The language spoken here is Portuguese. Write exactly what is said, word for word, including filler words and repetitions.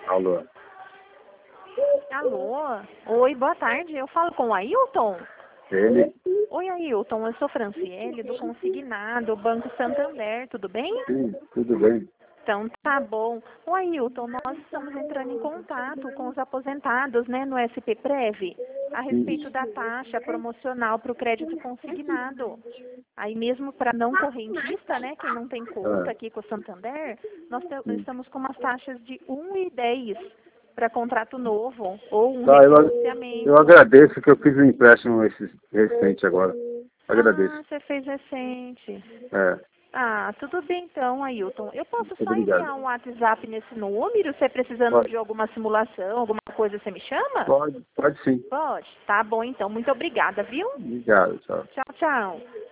Alô. Alô? Oi, boa tarde. Eu falo com o Ailton? Ele? Oi, Ailton. Eu sou Franciele, do Consignado, Banco Santander. Tudo bem? Sim, tudo bem. Então, tá bom. O Ailton, nós estamos entrando em contato com os aposentados, né, no S P Prev, a respeito da taxa promocional para o crédito consignado. Aí mesmo para não correntista, né, quem não tem conta Ah, aqui com o Santander, nós te- sim. estamos com umas taxas de um e dez para contrato novo ou um Tá, eu, refinanciamento. eu agradeço que eu fiz um empréstimo esse, recente agora. Ah, Agradeço. você fez recente. É, Ah, tudo bem então, Ailton. Eu posso muito só obrigado. enviar um WhatsApp nesse número? Você precisando Pode, de alguma simulação, alguma coisa, você me chama? pode, pode sim. Pode. Tá bom então. Muito obrigada, viu? Obrigado, tchau. Tchau, tchau.